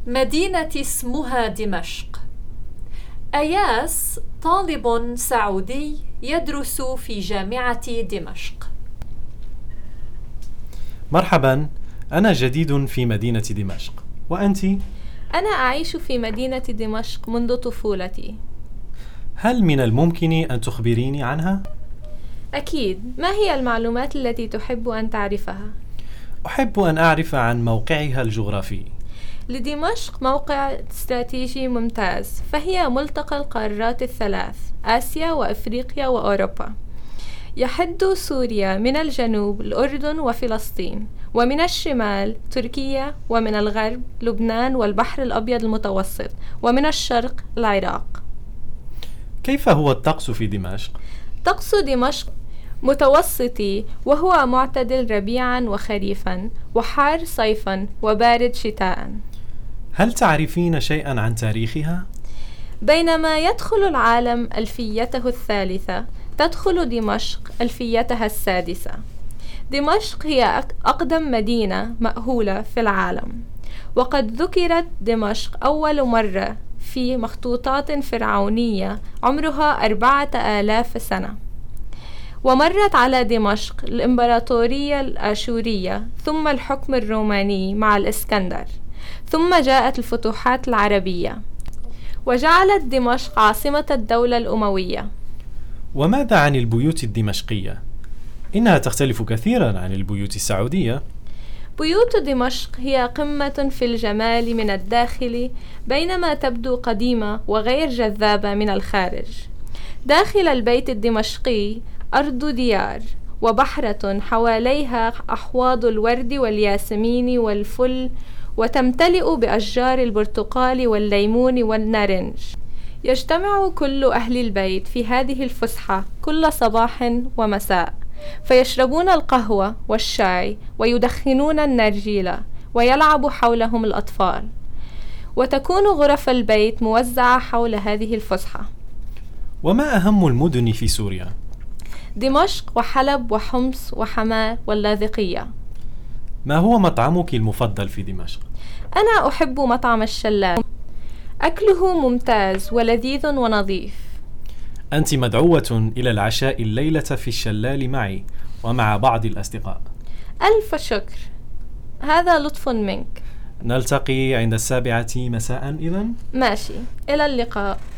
مدينة اسمها دمشق. أياس طالب سعودي يدرس في جامعة دمشق. مرحبا، أنا جديد في مدينة دمشق، وأنت؟ أنا أعيش في مدينة دمشق منذ طفولتي. هل من الممكن أن تخبريني عنها؟ أكيد، ما هي المعلومات التي تحب أن تعرفها؟ أحب أن أعرف عن موقعها الجغرافي. لدمشق موقع استراتيجي ممتاز، فهي ملتقى القارات الثلاث، آسيا وأفريقيا وأوروبا. يحد سوريا من الجنوب الأردن وفلسطين، ومن الشمال تركيا، ومن الغرب لبنان والبحر الأبيض المتوسط، ومن الشرق العراق. كيف هو الطقس في دمشق؟ طقس دمشق متوسطي، وهو معتدل ربيعا وخريفا، وحار صيفا وبارد شتاء. هل تعرفين شيئا عن تاريخها؟ بينما يدخل العالم ألفيته الثالثة، تدخل دمشق ألفيتها السادسة. دمشق هي أقدم مدينة مأهولة في العالم، وقد ذكرت دمشق أول مرة في مخطوطات فرعونية عمرها 4000 سنة. ومرت على دمشق الإمبراطورية الآشورية، ثم الحكم الروماني مع الإسكندر، ثم جاءت الفتوحات العربية، وجعلت دمشق عاصمة الدولة الأموية. وماذا عن البيوت الدمشقية؟ إنها تختلف كثيرا عن البيوت السعودية. بيوت دمشق هي قمة في الجمال من الداخل، بينما تبدو قديمة وغير جذابة من الخارج. داخل البيت الدمشقي أرض ديار وبحرة حواليها أحواض الورد والياسمين والفل، وتمتلئ بأشجار البرتقال والليمون والنارنج. يجتمع كل أهل البيت في هذه الفسحة كل صباح ومساء، فيشربون القهوة والشاي ويدخنون النرجيلة، ويلعب حولهم الأطفال، وتكون غرف البيت موزعة حول هذه الفسحة. وما أهم المدن في سوريا؟ دمشق وحلب وحمص وحماة واللاذقية. ما هو مطعمك المفضل في دمشق؟ أنا أحب مطعم الشلال، أكله ممتاز ولذيذ ونظيف. أنت مدعوة إلى العشاء الليلة في الشلال معي ومع بعض الأصدقاء. ألف شكر، هذا لطف منك. نلتقي عند 7 مساء إذن؟ ماشي، إلى اللقاء.